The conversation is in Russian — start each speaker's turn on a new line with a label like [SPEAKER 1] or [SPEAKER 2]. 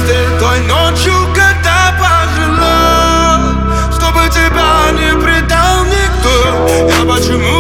[SPEAKER 1] ты той ночью, когда пожалел, чтобы тебя не предал никто. Я почему